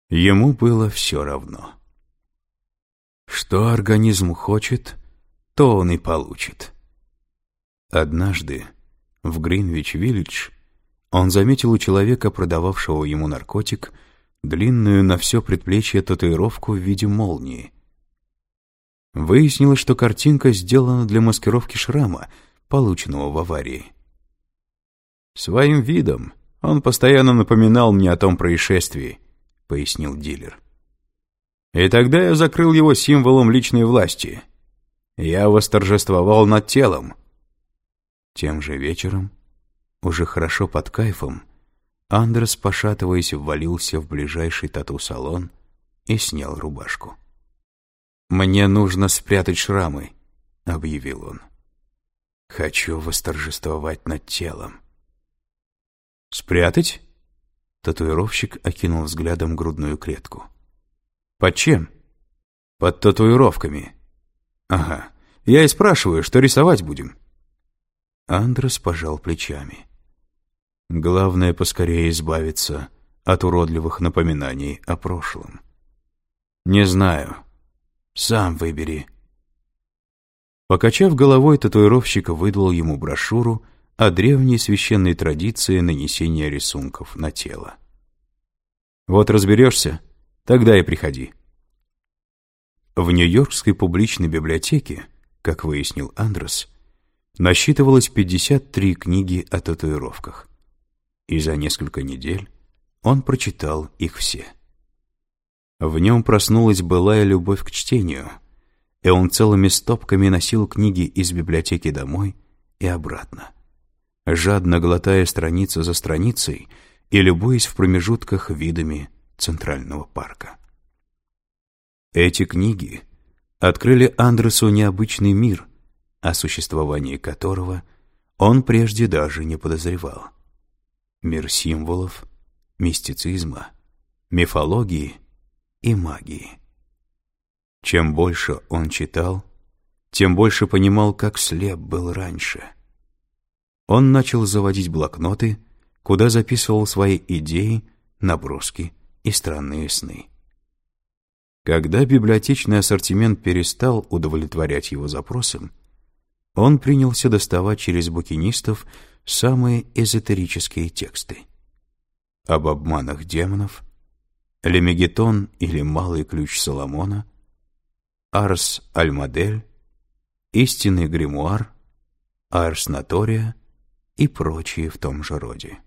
Ему было все равно. Что организм хочет, то он и получит. Однажды в Гринвич-Виллидж он заметил у человека, продававшего ему наркотик, длинную на все предплечье татуировку в виде молнии. Выяснилось, что картинка сделана для маскировки шрама, полученного в аварии. «Своим видом он постоянно напоминал мне о том происшествии», — пояснил дилер. «И тогда я закрыл его символом личной власти. Я восторжествовал над телом». Тем же вечером, уже хорошо под кайфом, Андрес, пошатываясь, ввалился в ближайший тату-салон и снял рубашку. «Мне нужно спрятать шрамы», — объявил он. «Хочу восторжествовать над телом». «Спрятать?» — татуировщик окинул взглядом грудную клетку. «Под чем?» «Под татуировками». «Ага, я и спрашиваю, что рисовать будем?» Андрес пожал плечами. «Главное, поскорее избавиться от уродливых напоминаний о прошлом». «Не знаю. Сам выбери». Покачав головой, татуировщик выдал ему брошюру о древней священной традиции нанесения рисунков на тело. «Вот разберешься, тогда и приходи». В Нью-Йоркской публичной библиотеке, как выяснил Андрес, насчитывалось 53 книги о татуировках, и за несколько недель он прочитал их все. В нем проснулась былая любовь к чтению, и он целыми стопками носил книги из библиотеки домой и обратно, жадно глотая страницу за страницей и любуясь в промежутках видами Центрального парка. Эти книги открыли Андресу необычный мир, о существовании которого он прежде даже не подозревал. Мир символов, мистицизма, мифологии и магии. Чем больше он читал, тем больше понимал, как слеп был раньше. Он начал заводить блокноты, куда записывал свои идеи, наброски и странные сны. Когда библиотечный ассортимент перестал удовлетворять его запросам, он принялся доставать через букинистов самые эзотерические тексты. Об обманах демонов, Лемегетон или Малый ключ Соломона, Арс Альмадель, Истинный гримуар, Арс Натория и прочие в том же роде.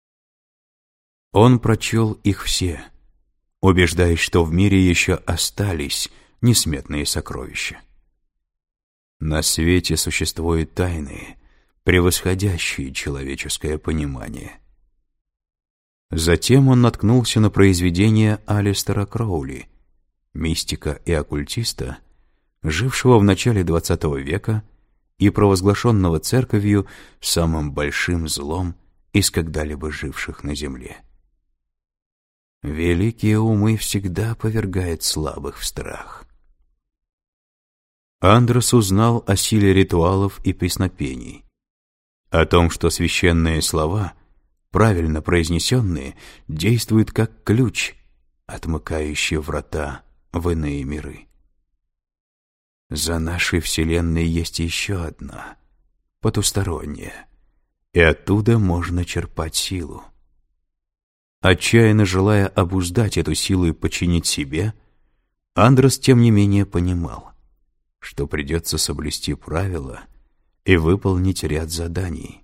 Он прочел их все, убеждаясь, что в мире еще остались несметные сокровища. На свете существуют тайны, превосходящие человеческое понимание. Затем он наткнулся на произведение Алистера Кроули, мистика и оккультиста, жившего в начале XX века и провозглашенного церковью самым большим злом из когда-либо живших на земле. Великие умы всегда повергают слабых в страх. Андрес узнал о силе ритуалов и песнопений, о том, что священные слова, правильно произнесенные, действуют как ключ, отмыкающий врата в иные миры. За нашей вселенной есть еще одна, потусторонняя, и оттуда можно черпать силу. Отчаянно желая обуздать эту силу и подчинить себе, Андрес, тем не менее, понимал, что придется соблюсти правила и выполнить ряд заданий.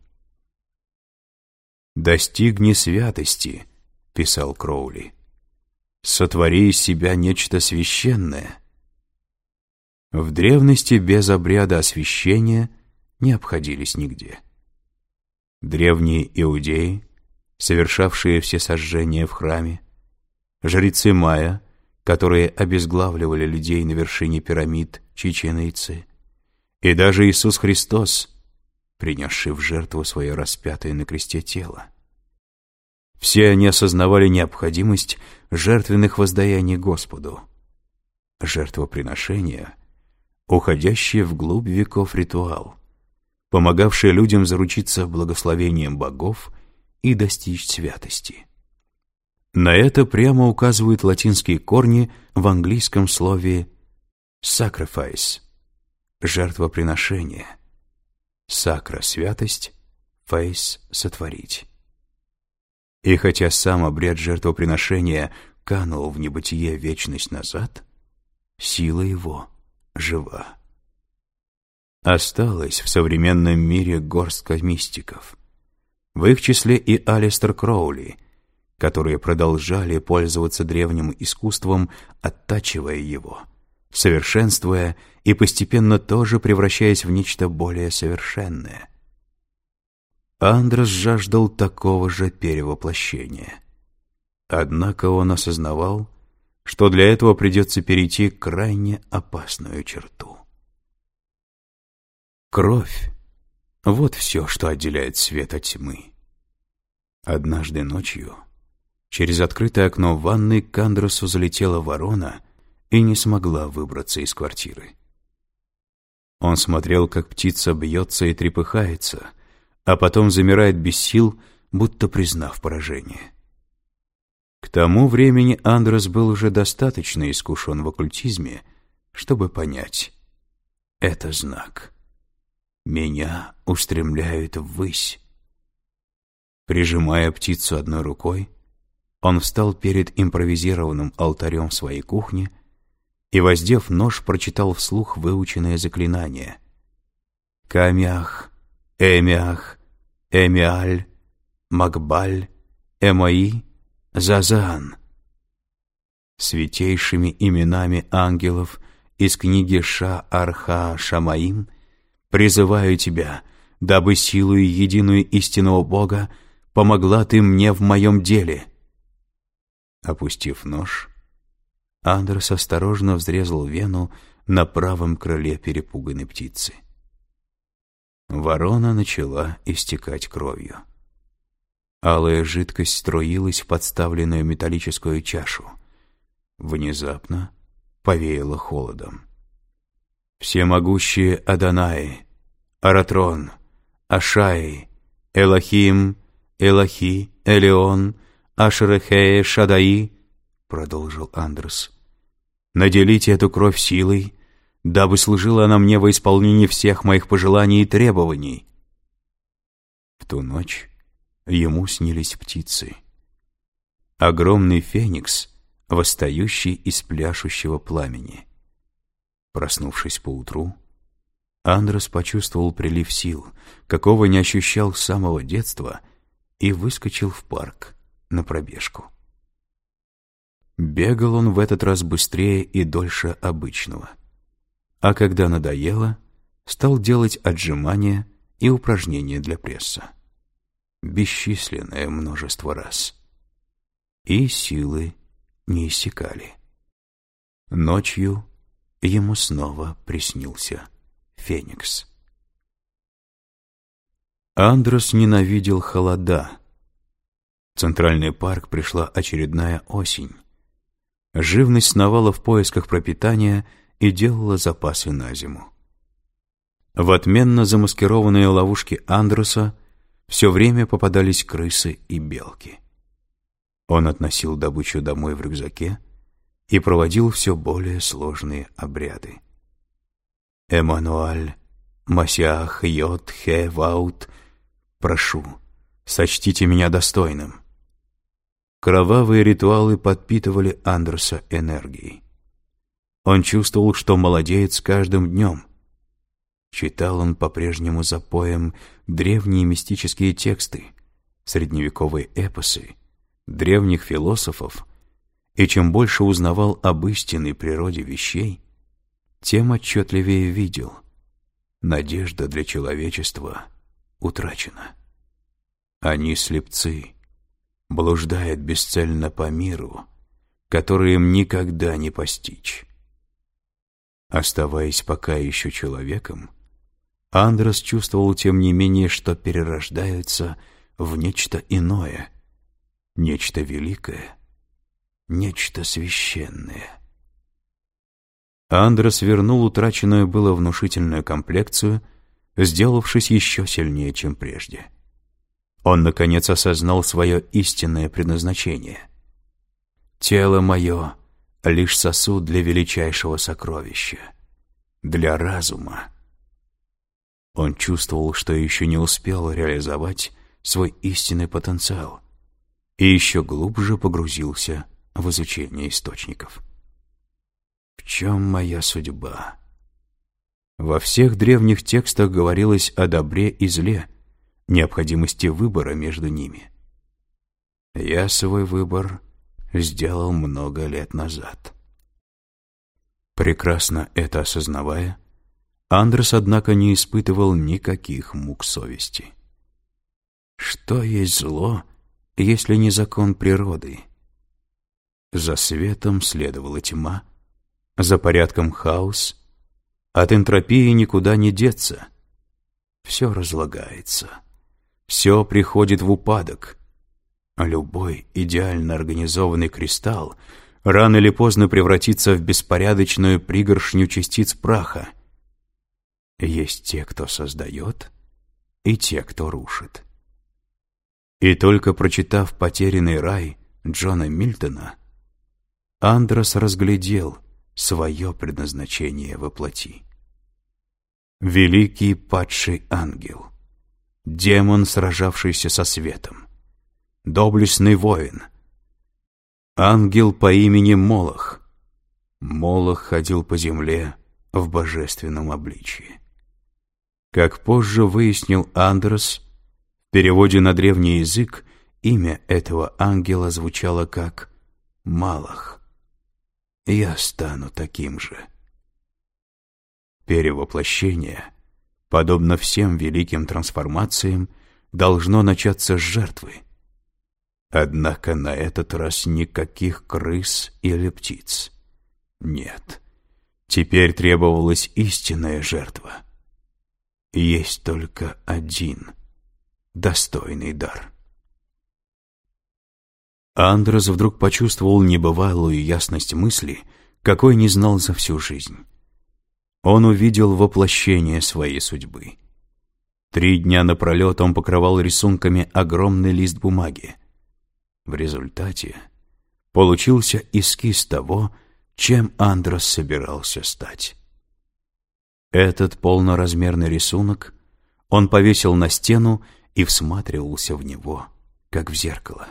«Достигни святости», — писал Кроули, — «сотвори из себя нечто священное». В древности без обряда освящения не обходились нигде. Древние иудеи, совершавшие все сожжения в храме, жрецы майя, которые обезглавливали людей на вершине пирамид Чичен-Ицы, и даже Иисус Христос, принесший в жертву свое распятое на кресте тело. Все они осознавали необходимость жертвенных воздаяний Господу. Жертвоприношение, уходящее вглубь веков ритуал, помогавший людям заручиться благословением богов и достичь святости. На это прямо указывают латинские корни в английском слове sacrifice – жертвоприношение, sacra – святость, face – сотворить. И хотя сам обряд жертвоприношения канул в небытие вечность назад, сила его жива. Осталась в современном мире горстка мистиков, в их числе и Алистер Кроули, которые продолжали пользоваться древним искусством, оттачивая его, совершенствуя и постепенно тоже превращаясь в нечто более совершенное. Андрос жаждал такого же перевоплощения. Однако он осознавал, что для этого придется перейти крайне опасную черту. Кровь — вот все, что отделяет свет от тьмы. Однажды ночью через открытое окно в ванной к Андросу залетела ворона и не смогла выбраться из квартиры. Он смотрел, как птица бьется и трепыхается, а потом замирает без сил, будто признав поражение. К тому времени Андрос был уже достаточно искушен в оккультизме, чтобы понять — это знак. Меня устремляют ввысь. Прижимая птицу одной рукой, он встал перед импровизированным алтарем в своей кухне и, воздев нож, прочитал вслух выученное заклинание: «Камях, Эмиах, Эмиаль, Макбаль, Эмаи, Зазаан». Святейшими именами ангелов из книги Ша-Арха-Шамаим призываю тебя, дабы силою единую истинного Бога помогла ты мне в моем деле. Опустив нож, Андрос осторожно взрезал вену на правом крыле перепуганной птицы. Ворона начала истекать кровью. Алая жидкость струилась в подставленную металлическую чашу. Внезапно повеяло холодом. Всемогущие Адонai, Аратрон, Ашай, Элохим, Элохи, Элеон, Ашерехея, Шадаи, продолжил Андрос, наделите эту кровь силой, дабы служила она мне во исполнении всех моих пожеланий и требований. В ту ночь ему снились птицы. Огромный феникс, восстающий из пляшущего пламени. Проснувшись поутру, Андрос почувствовал прилив сил, какого не ощущал с самого детства, и выскочил в парк на пробежку. Бегал он в этот раз быстрее и дольше обычного. А когда надоело, стал делать отжимания и упражнения для пресса. Бесчисленное множество раз. И силы не иссякали. Ночью ему снова приснился феникс. Андрос ненавидел холода. В Центральный парк пришла очередная осень. Живность сновала в поисках пропитания и делала запасы на зиму. В отменно замаскированные ловушки Андроса все время попадались крысы и белки. Он относил добычу домой в рюкзаке и проводил все более сложные обряды. «Эммануаль, Масиах, Йод, Хе, Ваут, прошу, сочтите меня достойным». Кровавые ритуалы подпитывали Андроса энергией. Он чувствовал, что молодеет с каждым днем. Читал он по-прежнему запоем древние мистические тексты, средневековые эпосы, древних философов, и чем больше узнавал об истинной природе вещей, тем отчетливее видел — надежда для человечества утрачена. Они слепцы, блуждают бесцельно по миру, который им никогда не постичь. Оставаясь пока еще человеком, Андрос чувствовал тем не менее, что перерождаются в нечто иное, нечто великое, нечто священное. Андрос вернул утраченную было внушительную комплекцию, сделавшись еще сильнее, чем прежде. Он, наконец, осознал свое истинное предназначение. Тело мое — лишь сосуд для величайшего сокровища, для разума. Он чувствовал, что еще не успел реализовать свой истинный потенциал и еще глубже погрузился в изучение источников. В чем моя судьба? Во всех древних текстах говорилось о добре и зле, необходимости выбора между ними. Я свой выбор сделал много лет назад. Прекрасно это осознавая, Андрес, однако, не испытывал никаких мук совести. Что есть зло, если не закон природы? За светом следовала тьма, за порядком хаос, от энтропии никуда не деться. Все разлагается, все приходит в упадок, а любой идеально организованный кристалл рано или поздно превратится в беспорядочную пригоршню частиц праха. Есть те, кто создает, и те, кто рушит. И только прочитав «Потерянный рай» Джона Мильтона, Андрес разглядел свое предназначение во плоти. Великий падший ангел, демон, сражавшийся со светом, доблестный воин, ангел по имени Молох. Молох ходил по земле в божественном обличии. Как позже выяснил Андрес, в переводе на древний язык имя этого ангела звучало как Малах. Я стану таким же. Перевоплощение, подобно всем великим трансформациям, должно начаться с жертвы. Однако на этот раз никаких крыс или птиц. Нет, теперь требовалась истинная жертва. Есть только один достойный дар. Андрес вдруг почувствовал небывалую ясность мысли, какой не знал за всю жизнь. Он увидел воплощение своей судьбы. 3 дня напролет он покрывал рисунками огромный лист бумаги. В результате получился эскиз того, чем Андрес собирался стать. Этот полноразмерный рисунок он повесил на стену и всматривался в него, как в зеркало.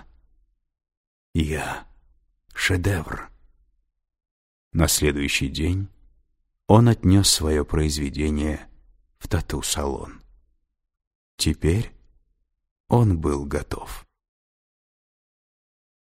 Я — шедевр. На следующий день он отнес свое произведение в тату-салон. Теперь он был готов.